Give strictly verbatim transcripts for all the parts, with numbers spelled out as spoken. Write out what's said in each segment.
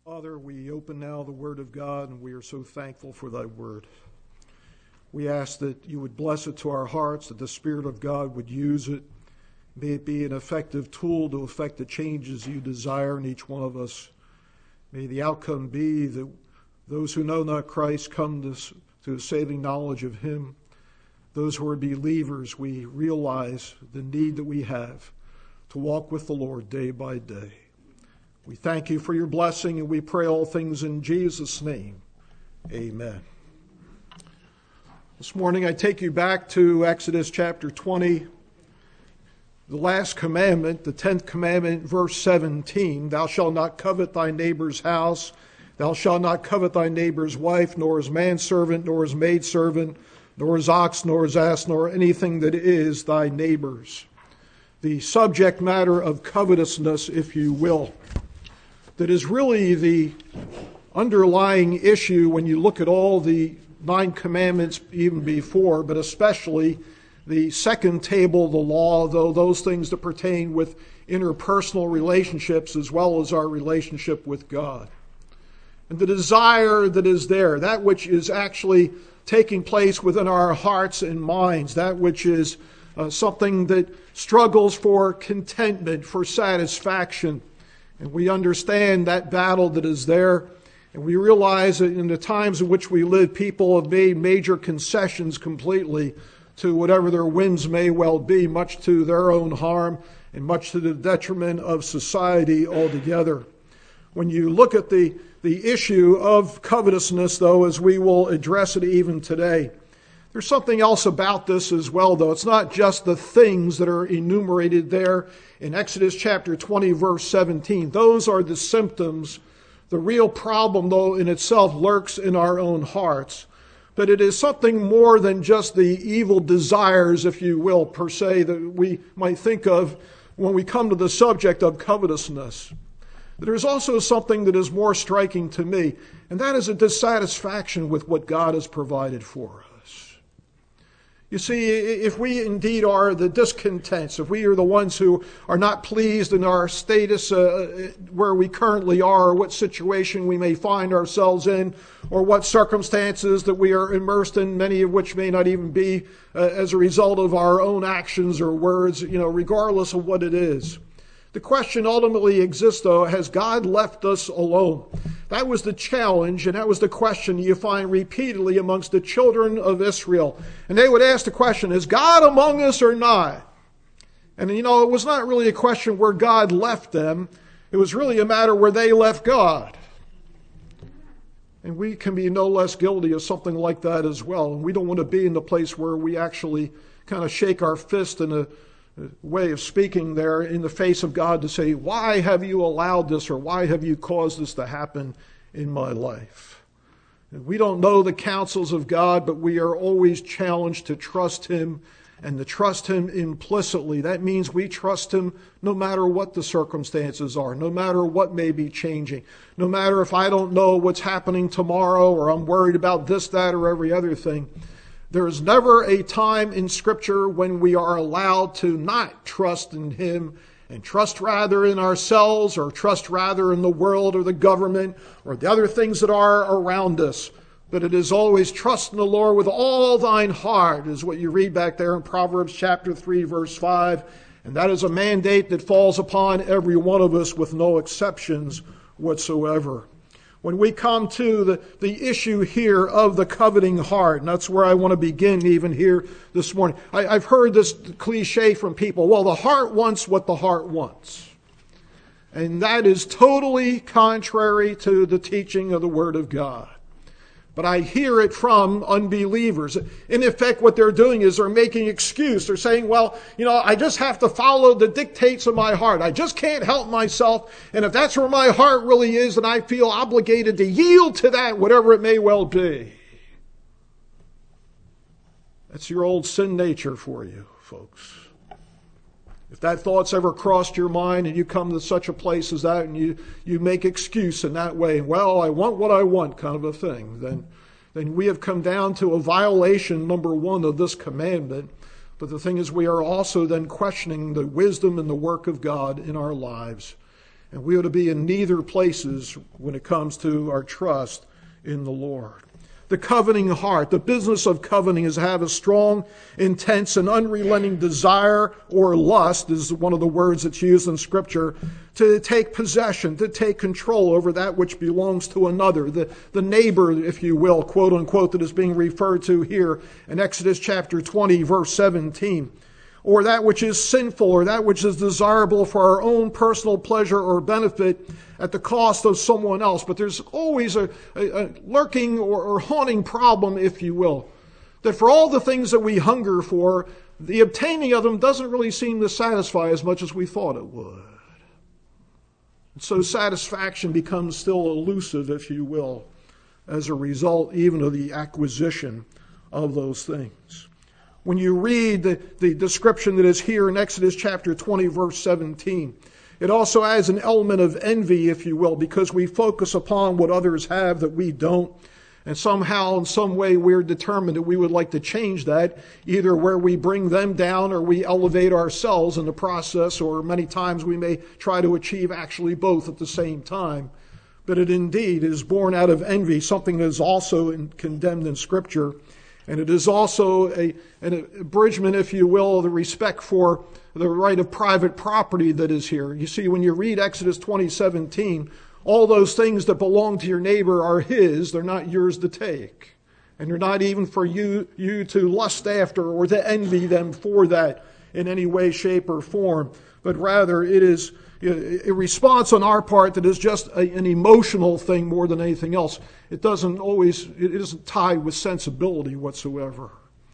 Father, we open now the Word of God, and we are so thankful for thy Word. We ask that you would bless it to our hearts, that the Spirit of God would use it. May it be an effective tool to effect the changes you desire in each one of us. May the outcome be that those who know not Christ come to, to a saving knowledge of him. Those who are believers, we realize the need that we have to walk with the Lord day by day. We thank you for your blessing, and we pray all things in Jesus' name. Amen. This morning I take you back to Exodus chapter twenty, the last commandment, the tenth commandment, verse seventeen. Thou shalt not covet thy neighbor's house. Thou shalt not covet thy neighbor's wife, nor his manservant, nor his maidservant, nor his ox, nor his ass, nor anything that is thy neighbor's. The subject matter of covetousness, if you will, that is really the underlying issue when you look at all the nine commandments even before, but especially the second table of the law, though those things that pertain with interpersonal relationships as well as our relationship with God. And the desire that is there, that which is actually taking place within our hearts and minds, that which is uh, something that struggles for contentment, for satisfaction. And we understand that battle that is there. And we realize that in the times in which we live, people have made major concessions completely to whatever their whims may well be, much to their own harm and much to the detriment of society altogether. When you look at the, the issue of covetousness, though, as we will address it even today, there's something else about this as well, though. It's not just the things that are enumerated there in Exodus chapter twenty, verse seventeen. Those are the symptoms. The real problem, though, in itself lurks in our own hearts. But it is something more than just the evil desires, if you will, per se, that we might think of when we come to the subject of covetousness. There's also something that is more striking to me, and that is a dissatisfaction with what God has provided for us. You see, if we indeed are the discontents, if we are the ones who are not pleased in our status uh, where we currently are, or what situation we may find ourselves in, or what circumstances that we are immersed in, many of which may not even be uh, as a result of our own actions or words, you know, regardless of what it is. The question ultimately exists, though, has God left us alone? That was the challenge, and that was the question you find repeatedly amongst the children of Israel. And they would ask the question, is God among us or not? And, you know, it was not really a question where God left them. It was really a matter where they left God. And we can be no less guilty of something like that as well. And we don't want to be in the place where we actually kind of shake our fist in a way of speaking there in the face of God to say, why have you allowed this, or why have you caused this to happen in my life? And we don't know the counsels of God, but we are always challenged to trust him, and to trust him implicitly. That means we trust him no matter what the circumstances are, no matter what may be changing, no matter if I don't know what's happening tomorrow, or I'm worried about this, that, or every other thing. There is never a time in Scripture when we are allowed to not trust in him and trust rather in ourselves, or trust rather in the world or the government or the other things that are around us. But it is always trust in the Lord with all thine heart, is what you read back there in Proverbs chapter three, verse five. And that is a mandate that falls upon every one of us with no exceptions whatsoever. When we come to the, the issue here of the coveting heart, and that's where I want to begin even here this morning. I, I've heard this cliche from people, well, the heart wants what the heart wants. And that is totally contrary to the teaching of the Word of God. But I hear it from unbelievers. In effect, what they're doing is they're making excuse. They're saying, well, you know, I just have to follow the dictates of my heart. I just can't help myself. And if that's where my heart really is, then I feel obligated to yield to that, whatever it may well be. That's your old sin nature for you, folks. If that thought's ever crossed your mind and you come to such a place as that and you, you make excuse in that way, well, I want what I want kind of a thing, then, then we have come down to a violation, number one, of this commandment. But the thing is, we are also then questioning the wisdom and the work of God in our lives. And we ought to be in neither places when it comes to our trust in the Lord. The coveting heart, the business of coveting is to have a strong, intense, and unrelenting desire or lust, is one of the words that's used in Scripture, to take possession, to take control over that which belongs to another. The, the neighbor, if you will, quote unquote, that is being referred to here in Exodus chapter twenty, verse seventeen. Or that which is sinful, or that which is desirable for our own personal pleasure or benefit at the cost of someone else. But there's always a, a, a lurking or, or haunting problem, if you will, that for all the things that we hunger for, the obtaining of them doesn't really seem to satisfy as much as we thought it would. And so satisfaction becomes still elusive, if you will, as a result even of the acquisition of those things. When you read the, the description that is here in Exodus chapter twenty, verse seventeen, it also adds an element of envy, if you will, because we focus upon what others have that we don't. And somehow, in some way, we're determined that we would like to change that, either where we bring them down or we elevate ourselves in the process, or many times we may try to achieve actually both at the same time. But it indeed is born out of envy, something that is also in, condemned in Scripture. And it is also a, an abridgment, if you will, of the respect for the right of private property that is here. You see, when you read Exodus twenty seventeen, all those things that belong to your neighbor are his. They're not yours to take. And they're not even for you, you to lust after or to envy them for that in any way, shape, or form. But rather, it is a response on our part that is just a, an emotional thing more than anything else. It doesn't always, it isn't tied with sensibility whatsoever.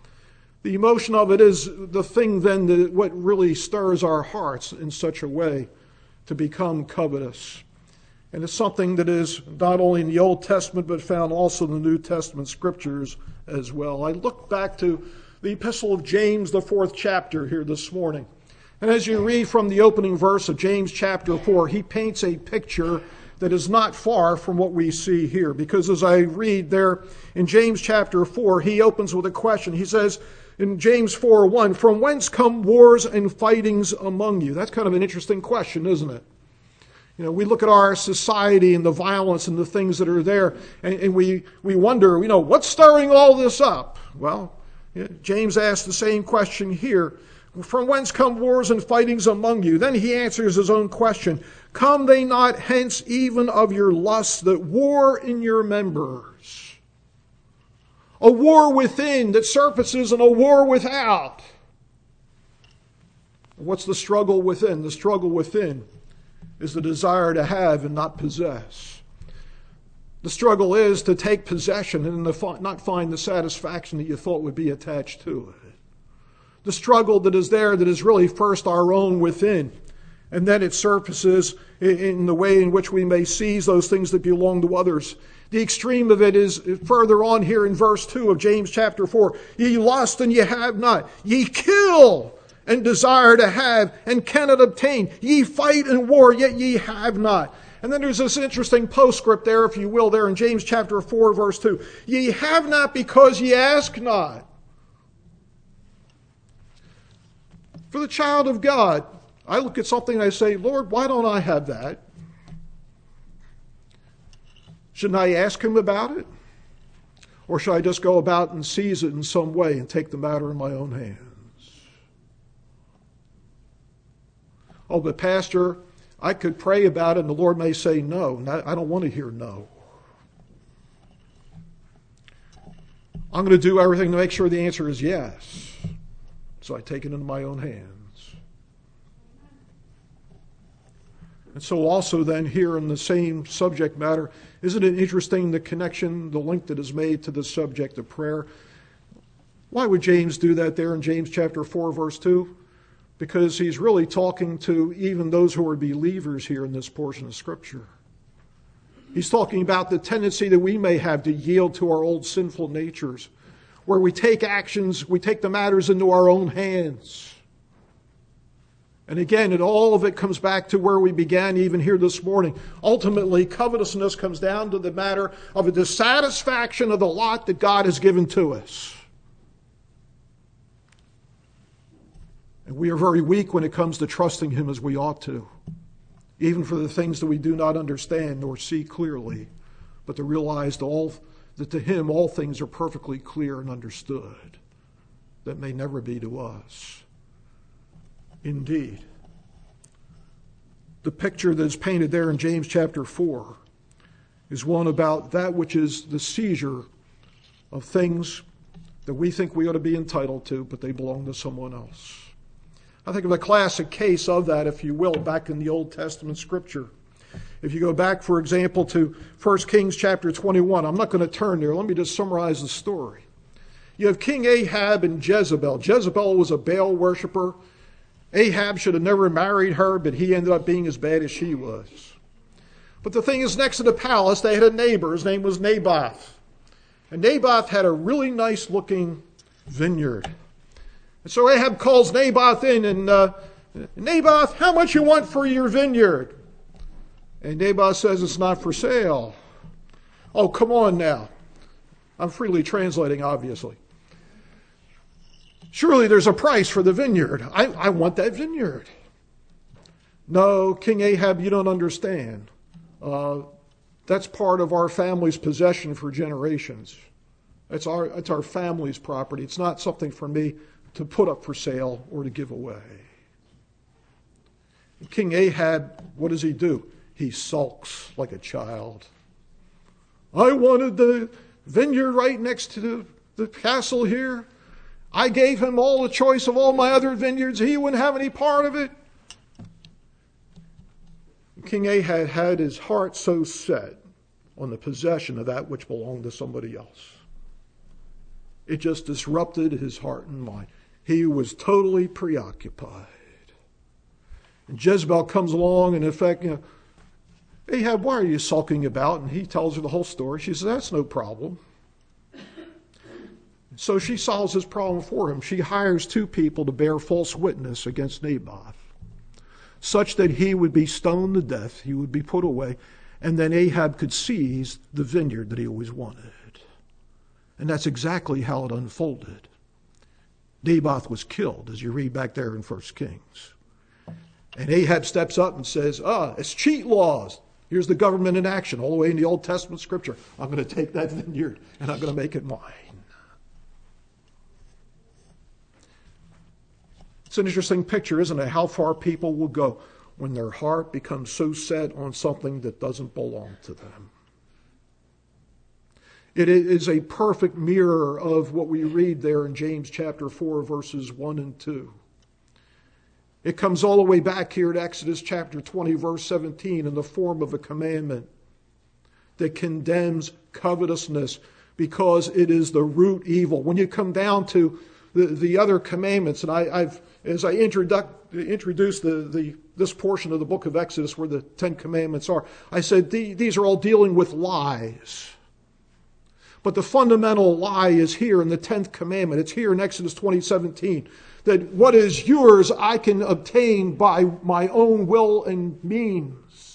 The emotion of it is the thing then that what really stirs our hearts in such a way to become covetous. And it's something that is not only in the Old Testament but found also in the New Testament Scriptures as well. I look back to the Epistle of James, the fourth chapter here this morning. And as you read from the opening verse of James chapter four, he paints a picture that is not far from what we see here. Because as I read there in James chapter four, he opens with a question. He says in James four one, "From whence come wars and fightings among you?" That's kind of an interesting question, isn't it? You know, we look at our society and the violence and the things that are there, and, and we, we wonder, you know, what's stirring all this up? Well, you know, James asks the same question here. From whence come wars and fightings among you? Then he answers his own question. Come they not hence even of your lusts that war in your members? A war within that surfaces and a war without. What's the struggle within? The struggle within is the desire to have and not possess. The struggle is to take possession and not find the satisfaction that you thought would be attached to it. The struggle that is there that is really first our own within. And then it surfaces in the way in which we may seize those things that belong to others. The extreme of it is further on here in verse two of James chapter four. Ye lust and ye have not. Ye kill and desire to have and cannot obtain. Ye fight and war, yet ye have not. And then there's this interesting postscript there, if you will, there in James chapter four, verse two. Ye have not because ye ask not. For the child of God, I look at something and I say, Lord, why don't I have that? Shouldn't I ask him about it? Or should I just go about and seize it in some way and take the matter in my own hands? Oh, but Pastor, I could pray about it and the Lord may say no. I don't want to hear no. I'm going to do everything to make sure the answer is yes. So I take it into my own hands. And so also then here in the same subject matter, isn't it interesting the connection, the link that is made to the subject of prayer? Why would James do that there in James chapter four, verse two? Because he's really talking to even those who are believers here in this portion of Scripture. He's talking about the tendency that we may have to yield to our old sinful natures, where we take actions, we take the matters into our own hands. And again, it, all of it comes back to where we began even here this morning. Ultimately, covetousness comes down to the matter of a dissatisfaction of the lot that God has given to us. And we are very weak when it comes to trusting Him as we ought to, even for the things that we do not understand nor see clearly, but to realize that, all, that to him all things are perfectly clear and understood, that may never be to us. Indeed, the picture that is painted there in James chapter four is one about that which is the seizure of things that we think we ought to be entitled to, but they belong to someone else. I think of a classic case of that, if you will, back in the Old Testament Scripture. If you go back, for example, to First Kings chapter twenty-one, I'm not going to turn there. Let me just summarize the story. You have King Ahab and Jezebel. Jezebel was a Baal worshiper. Ahab should have never married her, but he ended up being as bad as she was. But the thing is, next to the palace, they had a neighbor. His name was Naboth. And Naboth had a really nice-looking vineyard. And so Ahab calls Naboth in, and uh, Naboth, how much you want for your vineyard? And Naboth says, it's not for sale. Oh, come on now. I'm freely translating, obviously. Surely there's a price for the vineyard. I, I want that vineyard. No, King Ahab, you don't understand. Uh, that's part of our family's possession for generations. It's our, it's our family's property. It's not something for me to put up for sale or to give away. And King Ahab, what does he do? He sulks like a child. I wanted the vineyard right next to the, the castle here. I gave him all the choice of all my other vineyards. He wouldn't have any part of it. King Ahab had his heart so set on the possession of that which belonged to somebody else. It just disrupted his heart and mind. He was totally preoccupied. And Jezebel comes along and in effect, you know, Ahab, why are you sulking about? And he tells her the whole story. She says, that's no problem. So she solves his problem for him. She hires two people to bear false witness against Naboth, such that he would be stoned to death, he would be put away, and then Ahab could seize the vineyard that he always wanted. And that's exactly how it unfolded. Naboth was killed, as you read back there in First Kings. And Ahab steps up and says, ah, it's cheat laws. Here's the government in action, all the way in the Old Testament Scripture. I'm going to take that vineyard and I'm going to make it mine. It's an interesting picture, isn't it? How far people will go when their heart becomes so set on something that doesn't belong to them. It is a perfect mirror of what we read there in James chapter four, verses one and two. It comes all the way back here to Exodus chapter twenty, verse seventeen, in the form of a commandment that condemns covetousness because it is the root evil. When you come down to the, the other commandments, and I, I've as I introduc, introduce the, the this portion of the book of Exodus where the Ten Commandments are, I said the, these are all dealing with lies. But the fundamental lie is here in the tenth commandment. It's here in Exodus twenty seventeen. That what is yours I can obtain by my own will and means.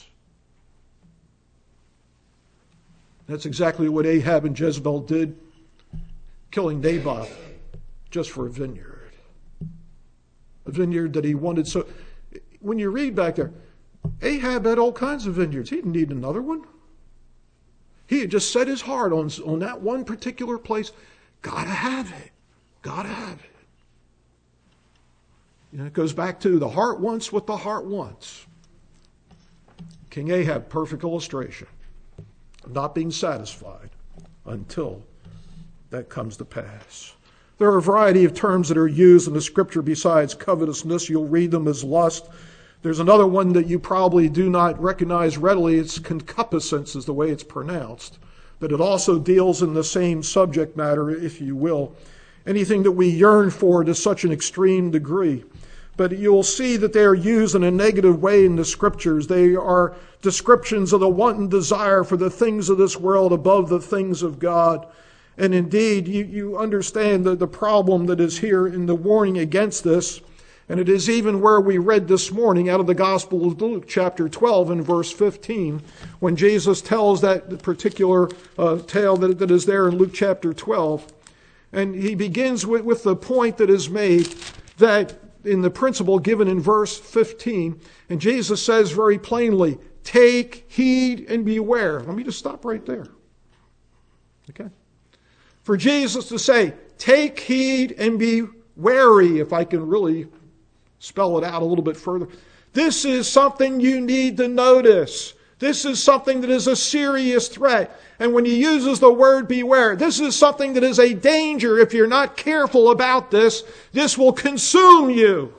That's exactly what Ahab and Jezebel did, killing Naboth just for a vineyard. A vineyard that he wanted. So when you read back there, Ahab had all kinds of vineyards. He didn't need another one. He had just set his heart on, on that one particular place. Gotta have it. Gotta have it. You know, it goes back to the heart wants what the heart wants. King Ahab, perfect illustration of not being satisfied until that comes to pass. There are a variety of terms that are used in the Scripture besides covetousness. You'll read them as lust. There's another one that you probably do not recognize readily. It's concupiscence is the way it's pronounced. But it also deals in the same subject matter, if you will. Anything that we yearn for to such an extreme degree. But you'll see that they are used in a negative way in the Scriptures. They are descriptions of the wanton desire for the things of this world above the things of God. And indeed, you, you understand the, the problem that is here in the warning against this. And it is even where we read this morning out of the Gospel of Luke, chapter twelve and verse fifteen, when Jesus tells that particular uh, tale that, that is there in Luke chapter twelve. And he begins with, with the point that is made that in the principle given in verse fifteen, and Jesus says very plainly, take heed and beware. Let me just stop right there. Okay? For Jesus to say, take heed and be wary, if I can really spell it out a little bit further. This is something you need to notice. This is something that is a serious threat. And when he uses the word beware, this is something that is a danger. If you're not careful about this, this will consume you.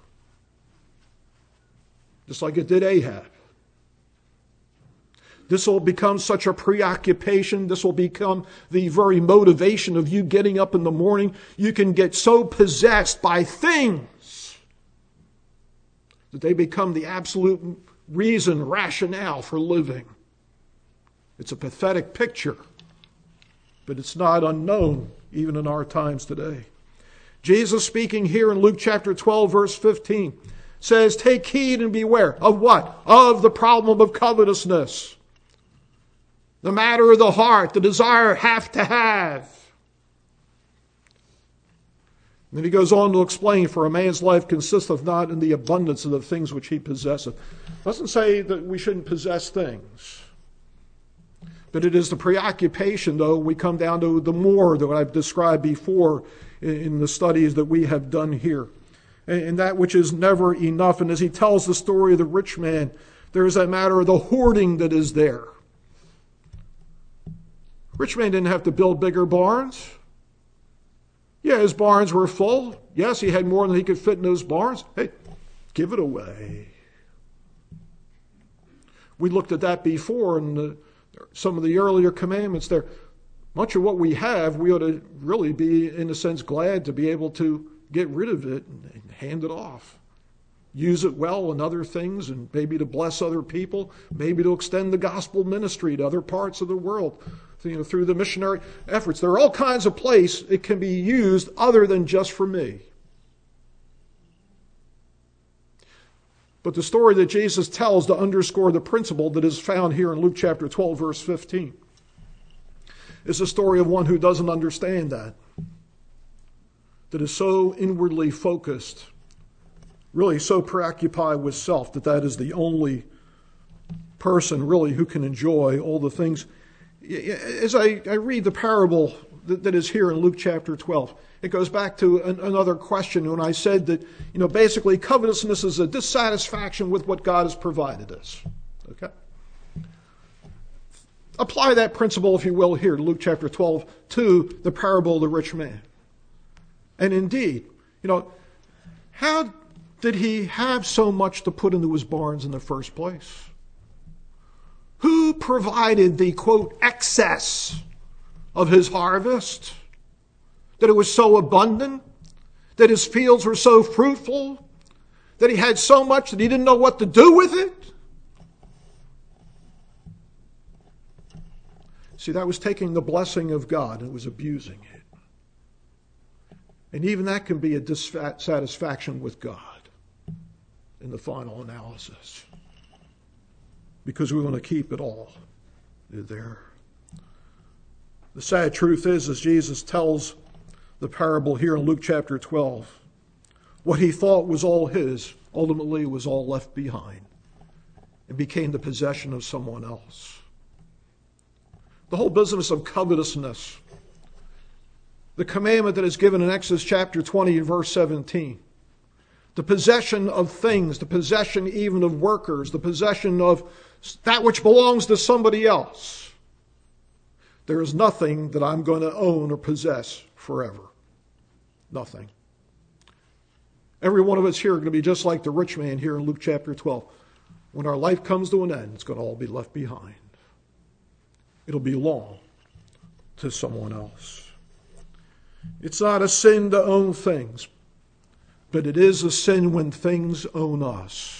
Just like it did Ahab. This will become such a preoccupation. This will become the very motivation of you getting up in the morning. You can get so possessed by things that they become the absolute reason, rationale for living. It's a pathetic picture, but it's not unknown even in our times today. Jesus, speaking here in Luke chapter twelve, verse fifteen, says, take heed and beware of what? Of the problem of covetousness. The matter of the heart, the desire have to have. And then he goes on to explain, for a man's life consisteth not in the abundance of the things which he possesseth. It doesn't say that we shouldn't possess things. But it is the preoccupation, though, we come down to the more that I've described before in the studies that we have done here. And that which is never enough. And as he tells the story of the rich man, there is that matter of the hoarding that is there. Rich man didn't have to build bigger barns. Yeah, his barns were full. Yes, he had more than he could fit in those barns. Hey, give it away. We looked at that before in the, some of the earlier commandments there. Much of what we have, we ought to really be, in a sense, glad to be able to get rid of it and hand it off. Use it well in other things, and maybe to bless other people, maybe to extend the gospel ministry to other parts of the world, you know, through the missionary efforts. There are all kinds of places it can be used other than just for me. But the story that Jesus tells to underscore the principle that is found here in Luke chapter twelve, verse fifteen, is the story of one who doesn't understand that, that is so inwardly focused, really so preoccupied with self, that that is the only person really who can enjoy all the things. As I, I read the parable that, that is here in Luke chapter twelve, it goes back to an, another question when I said that, you know, basically covetousness is a dissatisfaction with what God has provided us. Okay? Apply that principle, if you will, here to Luke chapter twelve to the parable of the rich man. And indeed, you know, how did he have so much to put into his barns in the first place? Who provided the, quote, excess of his harvest? That it was so abundant? That his fields were so fruitful? That he had so much that he didn't know what to do with it? See, that was taking the blessing of God and it was abusing it. And even that can be a dissatisfaction with God in the final analysis. Because we want to keep it all there. The sad truth is, as Jesus tells the parable here in Luke chapter twelve, what he thought was all his ultimately was all left behind and became the possession of someone else. The whole business of covetousness, the commandment that is given in Exodus chapter twenty and verse seventeen, the possession of things, the possession even of workers, the possession of that which belongs to somebody else. There is nothing that I'm going to own or possess forever. Nothing. Every one of us here are going to be just like the rich man here in Luke chapter twelve. When our life comes to an end, it's going to all be left behind. It'll belong to someone else. It's not a sin to own things, but it is a sin when things own us.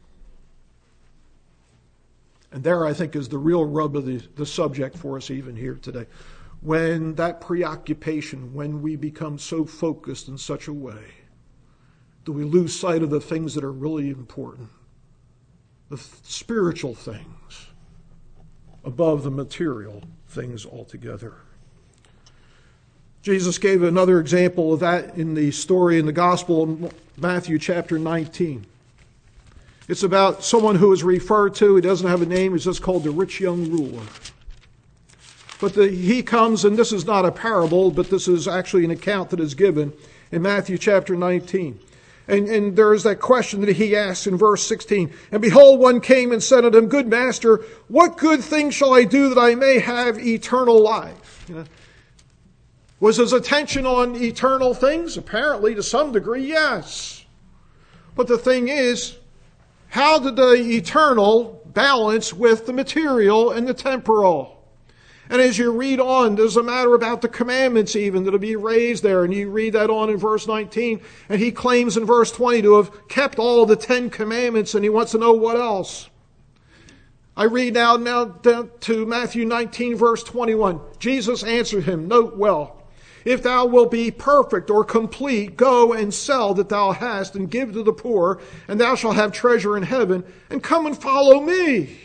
And there, I think, is the real rub of the, the subject for us even here today. When that preoccupation, when we become so focused in such a way, do we lose sight of the things that are really important, the spiritual things, above the material things altogether. Jesus gave another example of that in the story in the Gospel of Matthew chapter nineteen. It's about someone who is referred to, he doesn't have a name, he's just called the rich young ruler. But the, he comes, and this is not a parable, but this is actually an account that is given in Matthew chapter nineteen. And, and there is that question that he asks in verse sixteen. And behold, one came and said unto him, Good master, what good thing shall I do that I may have eternal life? You know, was his attention on eternal things? Apparently, to some degree, yes. But the thing is, how did the eternal balance with the material and the temporal? And as you read on, there's a matter about the commandments even that'll be raised there. And you read that on in verse nineteen. And he claims in verse twenty to have kept all the Ten Commandments, and he wants to know what else. I read now, now to Matthew nineteen, verse twenty-one. Jesus answered him, note well, if thou wilt be perfect or complete, go and sell that thou hast and give to the poor, and thou shalt have treasure in heaven, and come and follow me.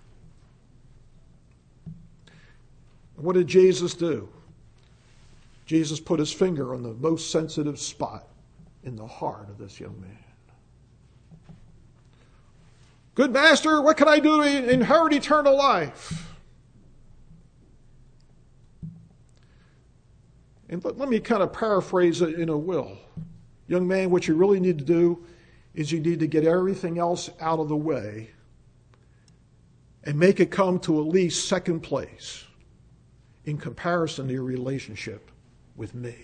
What did Jesus do? Jesus put his finger on the most sensitive spot in the heart of this young man. Good master, what can I do to inherit eternal life? And let, let me kind of paraphrase it in a will. Young man, what you really need to do is you need to get everything else out of the way and make it come to at least second place in comparison to your relationship with me.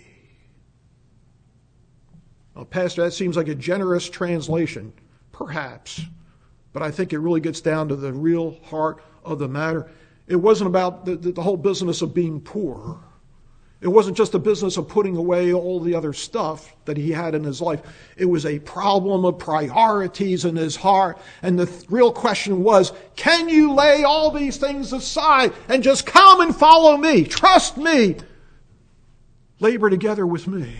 Now, Pastor, that seems like a generous translation, perhaps, but I think it really gets down to the real heart of the matter. It wasn't about the, the, the whole business of being poor. It wasn't just a business of putting away all the other stuff that he had in his life. It was a problem of priorities in his heart. And the th- real question was, can you lay all these things aside and just come and follow me? Trust me. Labor together with me.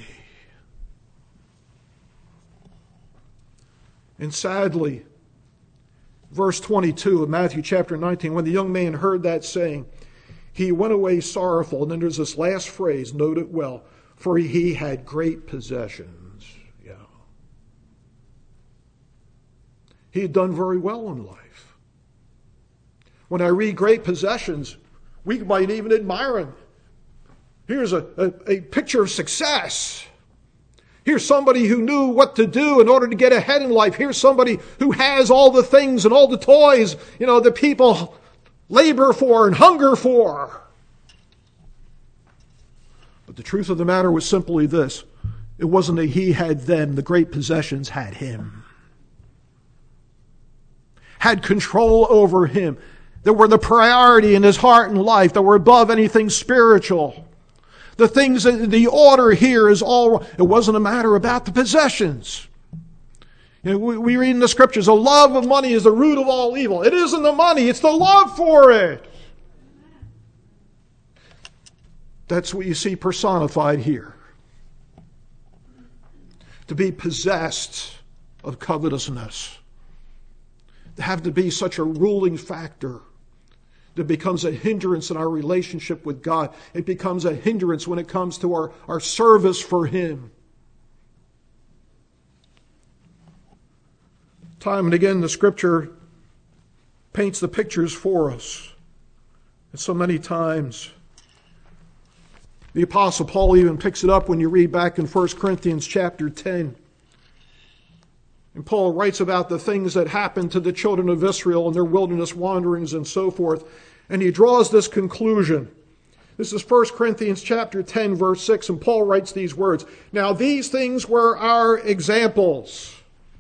And sadly, verse twenty-two of Matthew chapter nineteen, when the young man heard that saying, he went away sorrowful. And then there's this last phrase, note it well, for he had great possessions. Yeah. He had done very well in life. When I read great possessions, we might even admire him. Here's a, a, a picture of success. Here's somebody who knew what to do in order to get ahead in life. Here's somebody who has all the things and all the toys, you know, that people labor for and hunger for. But the truth of the matter was simply this. It wasn't that he had them. The great possessions had him. Had control over him. That were the priority in his heart and life. That were above anything spiritual. The things, the order here is all, it wasn't a matter about the possessions. You know, we, we read in the scriptures, the love of money is the root of all evil. It isn't the money, it's the love for it. That's what you see personified here. To be possessed of covetousness. To have to be such a ruling factor that becomes a hindrance in our relationship with God. It becomes a hindrance when it comes to our, our service for Him. Time and again, the Scripture paints the pictures for us. And so many times, the Apostle Paul even picks it up when you read back in First Corinthians chapter ten. And Paul writes about the things that happened to the children of Israel and their wilderness wanderings and so forth. And he draws this conclusion. This is First Corinthians chapter ten, verse six, and Paul writes these words. Now these things were our examples,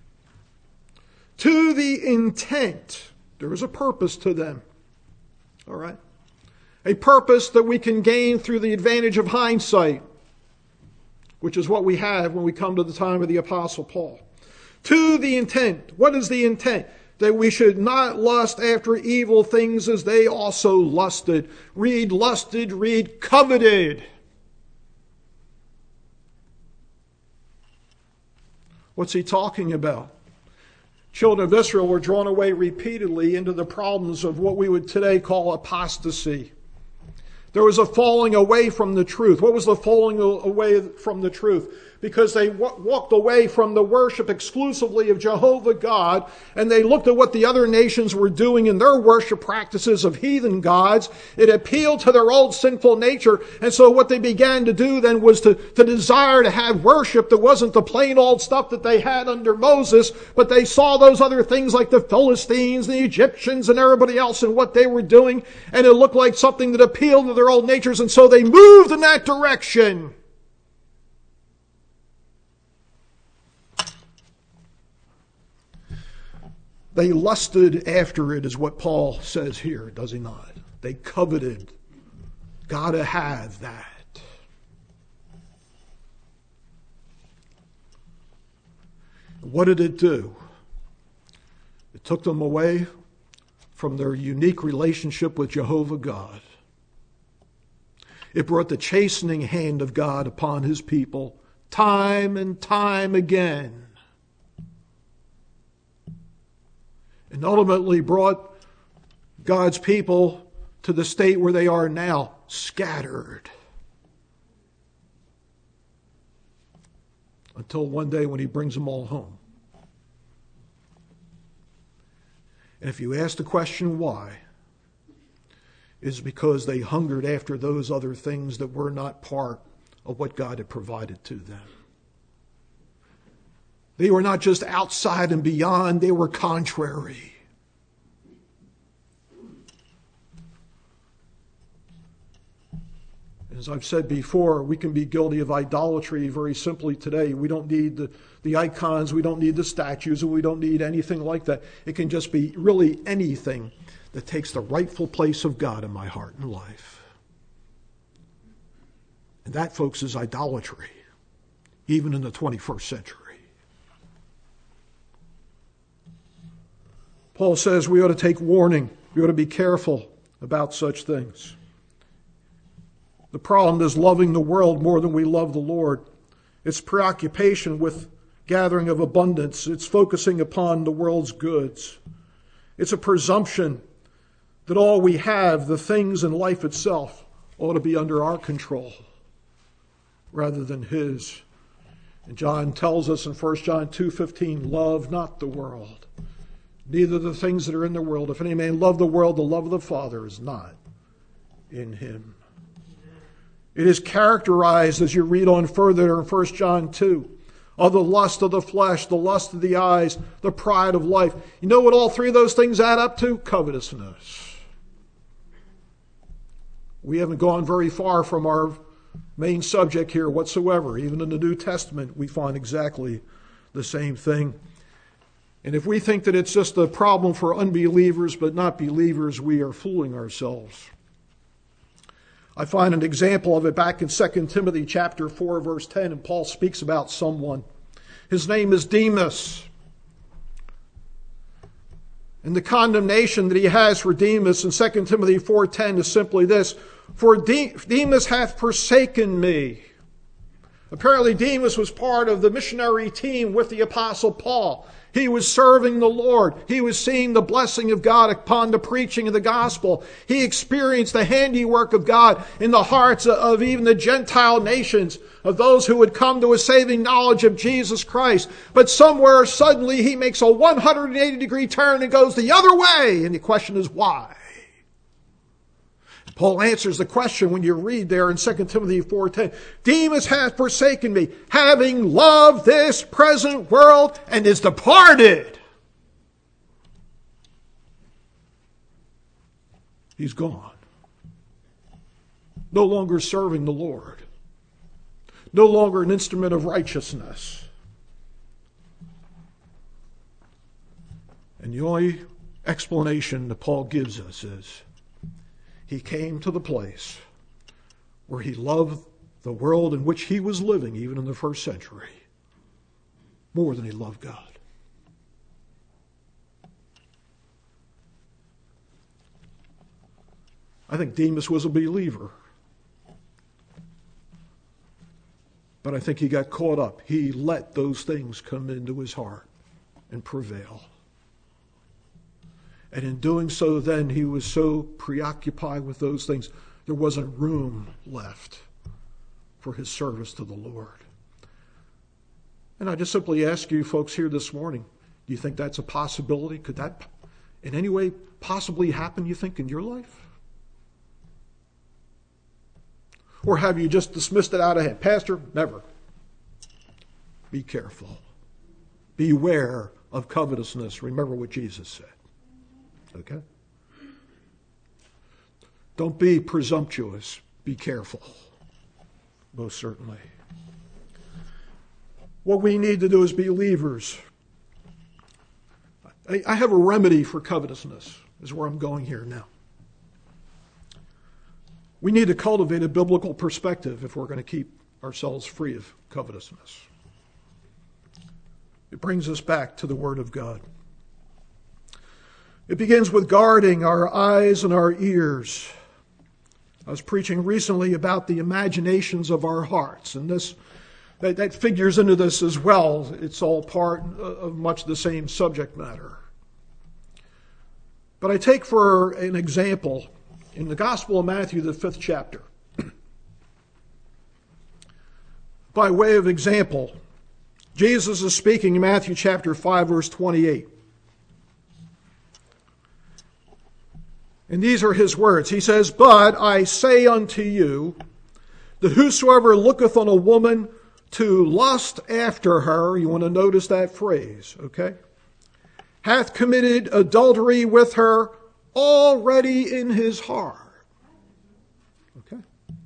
to the intent, there was a purpose to them. All right? A purpose that we can gain through the advantage of hindsight, which is what we have when we come to the time of the Apostle Paul. To the intent. What is the intent? That we should not lust after evil things as they also lusted. Read lusted, read coveted. What's he talking about? Children of Israel were drawn away repeatedly into the problems of what we would today call apostasy. There was a falling away from the truth. What was the falling away from the truth? Because they w- walked away from the worship exclusively of Jehovah God, and they looked at what the other nations were doing in their worship practices of heathen gods. It appealed to their old sinful nature, and so what they began to do then was to, to desire to have worship that wasn't the plain old stuff that they had under Moses, but they saw those other things like the Philistines, the Egyptians, and everybody else and what they were doing, and it looked like something that appealed to their old natures, and so they moved in that direction. They lusted after it, is what Paul says here, does he not? They coveted. Gotta have that. What did it do? It took them away from their unique relationship with Jehovah God. It brought the chastening hand of God upon his people time and time again. And ultimately brought God's people to the state where they are now, scattered. Until one day when he brings them all home. And if you ask the question why, it's because they hungered after those other things that were not part of what God had provided to them. They were not just outside and beyond, they were contrary. As I've said before, we can be guilty of idolatry very simply today. We don't need the, the icons, we don't need the statues, and we don't need anything like that. It can just be really anything that takes the rightful place of God in my heart and life. And that, folks, is idolatry, even in the twenty-first century. Paul says we ought to take warning. We ought to be careful about such things. The problem is loving the world more than we love the Lord. It's preoccupation with gathering of abundance. It's focusing upon the world's goods. It's a presumption that all we have, the things in life itself, ought to be under our control rather than his. And John tells us in First John two fifteen, love not the world, neither the things that are in the world. If any man love the world, the love of the Father is not in him. It is characterized, as you read on further in First John two, of the lust of the flesh, the lust of the eyes, the pride of life. You know what all three of those things add up to? Covetousness. We haven't gone very far from our main subject here whatsoever. Even in the New Testament, we find exactly the same thing. And if we think that it's just a problem for unbelievers but not believers, we are fooling ourselves. I find an example of it back in Second Timothy chapter four, verse ten, and Paul speaks about someone. His name is Demas. And the condemnation that he has for Demas in Second Timothy four ten is simply this: for De- Demas hath forsaken me. Apparently Demas was part of the missionary team with the Apostle Paul. He was serving the Lord. He was seeing the blessing of God upon the preaching of the gospel. He experienced the handiwork of God in the hearts of even the Gentile nations, of those who would come to a saving knowledge of Jesus Christ. But somewhere suddenly he makes a one hundred eighty degree turn and goes the other way. And the question is why? Paul answers the question when you read there in Second Timothy four ten. Demas hath forsaken me, having loved this present world, and is departed. He's gone. No longer serving the Lord. No longer an instrument of righteousness. And the only explanation that Paul gives us is, he came to the place where he loved the world in which he was living, even in the first century, more than he loved God. I think Demas was a believer, but I think he got caught up. He let those things come into his heart and prevail. And in doing so, then he was so preoccupied with those things there wasn't room left for his service to the Lord. And I just simply ask you folks here this morning, do you think that's a possibility? Could that in any way possibly happen, you think, in your life? Or have you just dismissed it out of hand? Pastor, never. Be careful. Beware of covetousness. Remember what Jesus said. Okay? Don't be presumptuous. Be careful. Most certainly. What we need to do as believers, I, I have a remedy for covetousness, is where I'm going here now. We need to cultivate a biblical perspective if we're going to keep ourselves free of covetousness. It brings us back to the Word of God. It begins with guarding our eyes and our ears. I was preaching recently about the imaginations of our hearts, and this that, that figures into this as well. It's all part of much the same subject matter. But I take for an example in the Gospel of Matthew, the fifth chapter. By way of example, Jesus is speaking in Matthew chapter five, verse twenty-eight. And these are his words. He says, "But I say unto you, that whosoever looketh on a woman to lust after her," you want to notice that phrase, okay? "hath committed adultery with her already in his heart." Okay?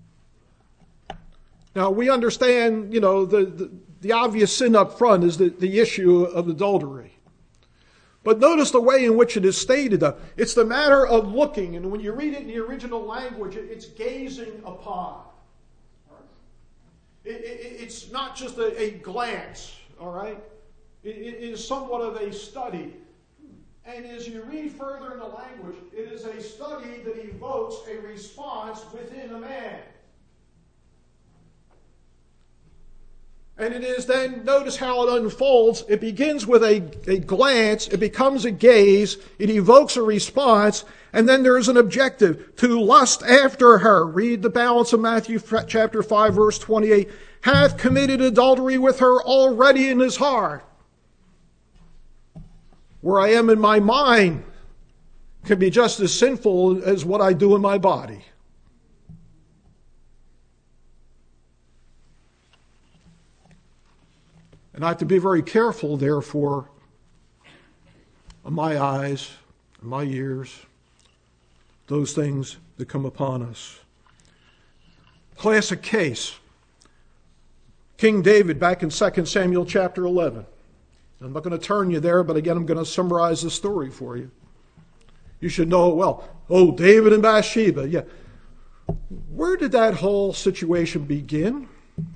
Now, we understand, you know, the, the, the obvious sin up front is the, the issue of adultery. But notice the way in which it is stated. It's the matter of looking, and when you read it in the original language, it's gazing upon. It, it, it's not just a, a glance, all right? It, it is somewhat of a study. And as you read further in the language, it is a study that evokes a response within a man. And it is then, notice how it unfolds. It begins with a, a glance, it becomes a gaze, it evokes a response, and then there is an objective, to lust after her. Read the balance of Matthew chapter five, verse twenty-eight. "Hath committed adultery with her already in his heart." Where I am in my mind can be just as sinful as what I do in my body. And I have to be very careful, therefore, of my eyes and my ears, those things that come upon us. Classic case. King David back in Second Samuel chapter eleven. I'm not going to turn you there, but again, I'm going to summarize the story for you. You should know it well. Oh, David and Bathsheba. Yeah. Where did that whole situation begin?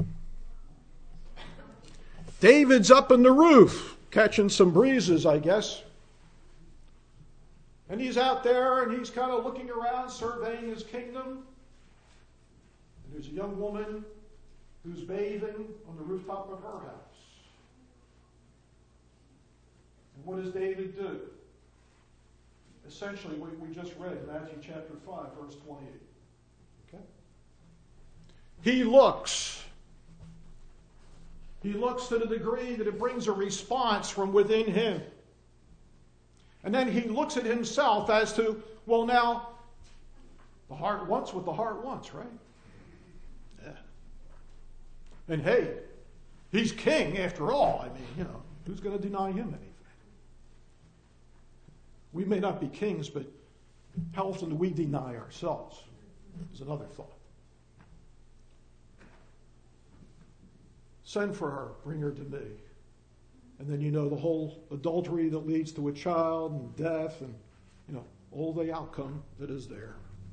David's up in the roof, catching some breezes, I guess. And he's out there, and he's kind of looking around, surveying his kingdom. And there's a young woman who's bathing on the rooftop of her house. And what does David do? Essentially, what we just read, Matthew chapter five, verse twenty-eight. Okay? He looks. He looks to the degree that it brings a response from within him. And then he looks at himself as to, well, now, the heart wants what the heart wants, right? Yeah. And hey, he's king after all. I mean, you know, who's going to deny him anything? We may not be kings, but how often do we deny ourselves? Is another thought. Send for her, bring her to me. And then you know the whole adultery that leads to a child and death and, you know, all the outcome that is there.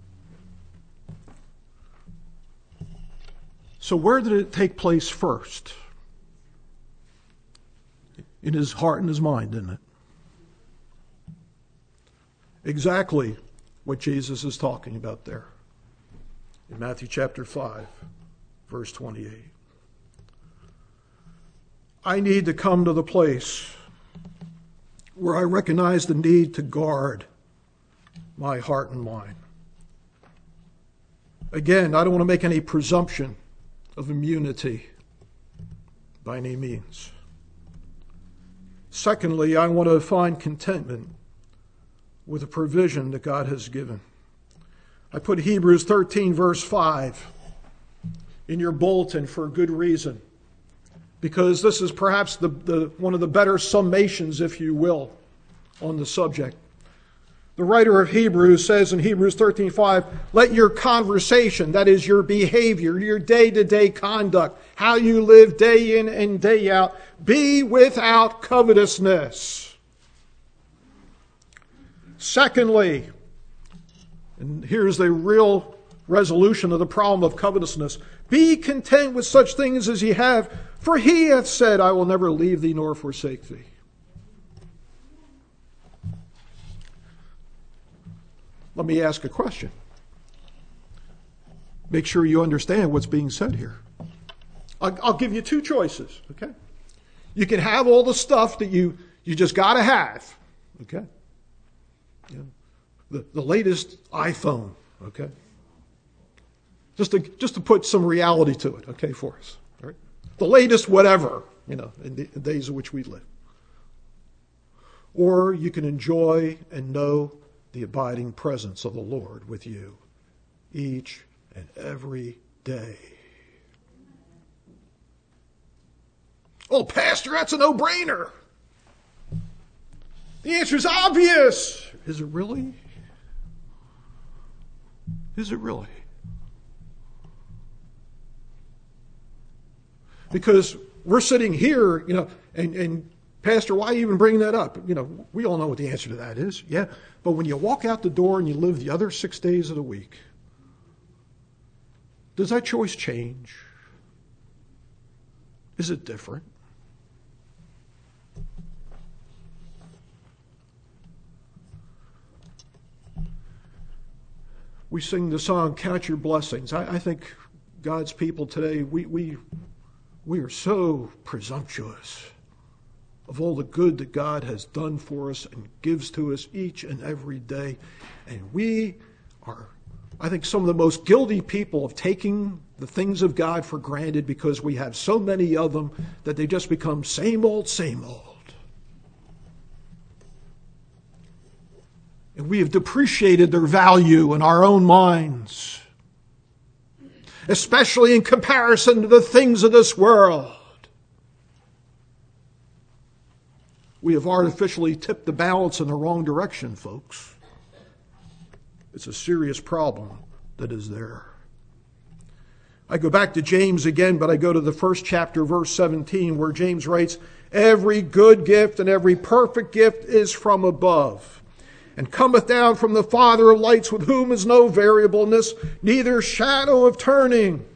So where did it take place first? In his heart and his mind, didn't it? Exactly what Jesus is talking about there. In Matthew chapter five, verse twenty-eight. I need to come to the place where I recognize the need to guard my heart and mind Again, I don't want to make any presumption of immunity by any means. Secondly, I want to find contentment with the provision that God has given. I put Hebrews thirteen, verse five in your bulletin for a good reason, because this is perhaps the, the one of the better summations, if you will, on the subject. The writer of Hebrews says in Hebrews thirteen five, let your conversation, that is your behavior, your day-to-day conduct, how you live day in and day out, be without covetousness. Secondly, and here's the real resolution of the problem of covetousness, be content with such things as ye have, for he hath said, I will never leave thee nor forsake thee. Let me ask a question. Make sure you understand what's being said here. I'll, I'll give you two choices, okay? You can have all the stuff that you, you just got to have, okay? You know, the, the latest iPhone, okay? Just to, just to put some reality to it, okay, for us. All right? The latest whatever, you know, in the, in the days in which we live. Or you can enjoy and know the abiding presence of the Lord with you each and every day. Oh, Pastor, that's a no-brainer. The answer is obvious. Is it really? Is it really? Because we're sitting here, you know, and, and Pastor, why even bring that up? You know, we all know what the answer to that is. Yeah. But when you walk out the door and you live the other six days of the week, does that choice change? Is it different? We sing the song, Count Your Blessings. I, I think God's people today, we, we, we are so presumptuous of all the good that God has done for us and gives to us each and every day. And we are, I think, some of the most guilty people of taking the things of God for granted because we have so many of them that they just become same old, same old. And we have depreciated their value in our own minds, especially in comparison to the things of this world. We have artificially tipped the balance in the wrong direction, folks. It's a serious problem that is there. I go back to James again, but I go to the first chapter, verse seventeen, where James writes, every good gift and every perfect gift is from above, and cometh down from the Father of lights, with whom is no variableness, neither shadow of turning.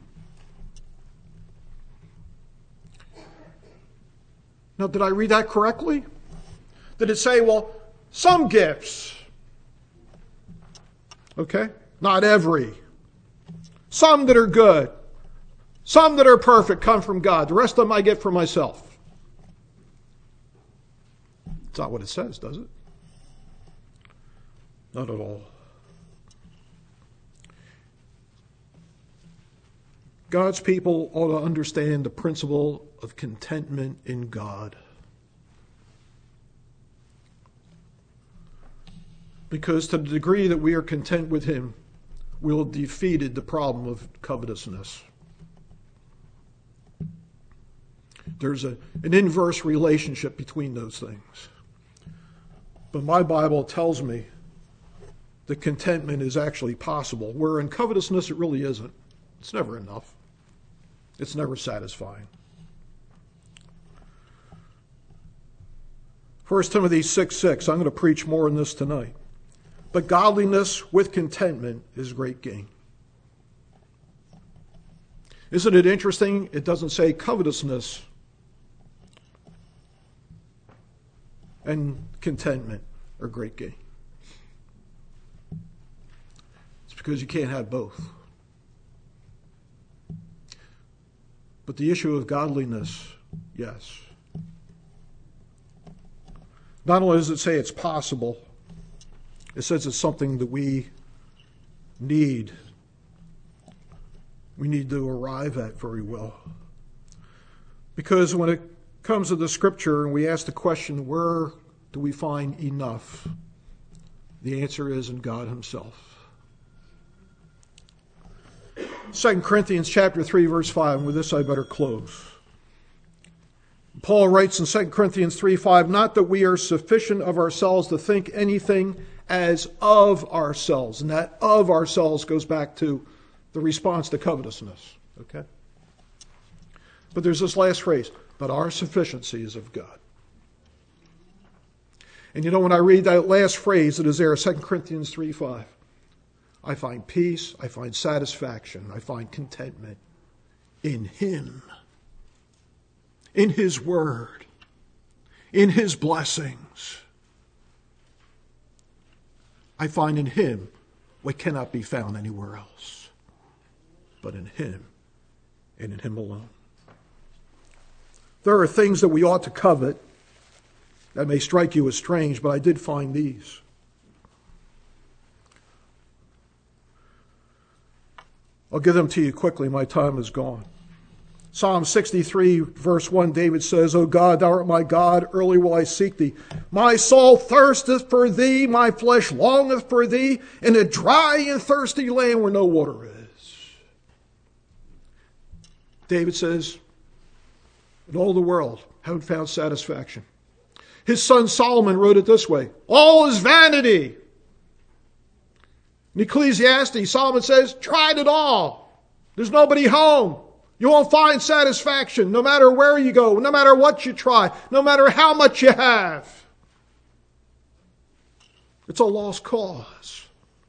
Now, did I read that correctly? Did it say, well, some gifts? Okay? Not every. Some that are good. Some that are perfect come from God. The rest of them I get for myself. It's not what it says, does it? Not at all. God's people ought to understand the principle of contentment in God. Because to the degree that we are content with Him, we'll have defeated the problem of covetousness. There's a, an inverse relationship between those things. But my Bible tells me that contentment is actually possible, where in covetousness it really isn't. It's never enough. It's never satisfying. First Timothy six six, I'm going to preach more on this tonight. But godliness with contentment is great gain. Isn't it interesting? It doesn't say covetousness and contentment are great gain. It's because you can't have both. But the issue of godliness, yes. Not only does it say it's possible, it says it's something that we need we need to arrive at very well. Because when it comes to the Scripture and we ask the question, where do we find enough? The answer is in God himself. Second Corinthians chapter three, verse five, and with this I better close. Paul writes in Second Corinthians three five, not that we are sufficient of ourselves to think anything as of ourselves. And that of ourselves goes back to the response to covetousness. Okay? But there's this last phrase, but our sufficiency is of God. And you know, when I read that last phrase that is there, Second Corinthians three five, I find peace, I find satisfaction, I find contentment in him, in his word, in his blessings. I find in him what cannot be found anywhere else, but in him and in him alone. There are things that we ought to covet that may strike you as strange, but I did find these. I'll give them to you quickly. My time is gone. Psalm sixty-three, verse one, David says, O God, thou art my God, early will I seek thee. My soul thirsteth for thee, my flesh longeth for thee, in a dry and thirsty land where no water is. David says, in all the world, haven't found satisfaction. His son Solomon wrote it this way, all is vanity. In Ecclesiastes, Solomon says, tried it all. There's nobody home. You won't find satisfaction no matter where you go, no matter what you try, no matter how much you have. It's a lost cause.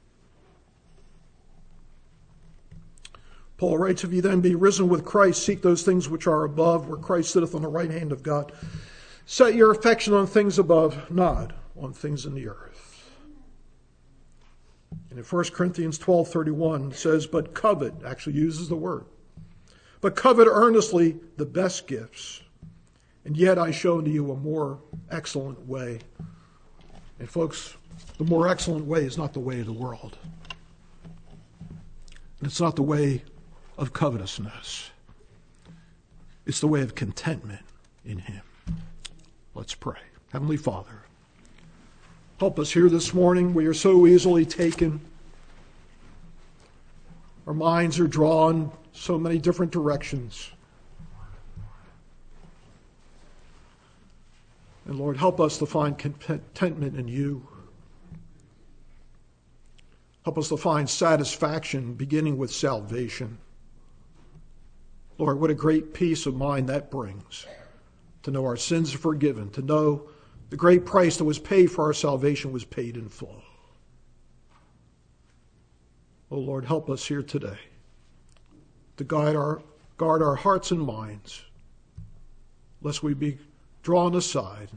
Paul writes, if you then be risen with Christ, seek those things which are above, where Christ sitteth on the right hand of God. Set your affection on things above, not on things in the earth. And in First Corinthians twelve thirty-one, it says, but covet, actually uses the word, but covet earnestly the best gifts. And yet I show unto you a more excellent way. And folks, the more excellent way is not the way of the world. And it's not the way of covetousness. It's the way of contentment in him. Let's pray. Heavenly Father, help us here this morning. We are so easily taken. Our minds are drawn so many different directions. And Lord, help us to find contentment in you. Help us to find satisfaction beginning with salvation. Lord, what a great peace of mind that brings. To know our sins are forgiven. To know the great price that was paid for our salvation was paid in full. Oh Lord, help us here today to guide our, guard our hearts and minds, lest we be drawn aside.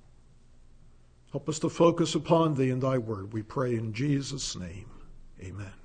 Help us to focus upon thee and thy word. We pray in Jesus' name. Amen.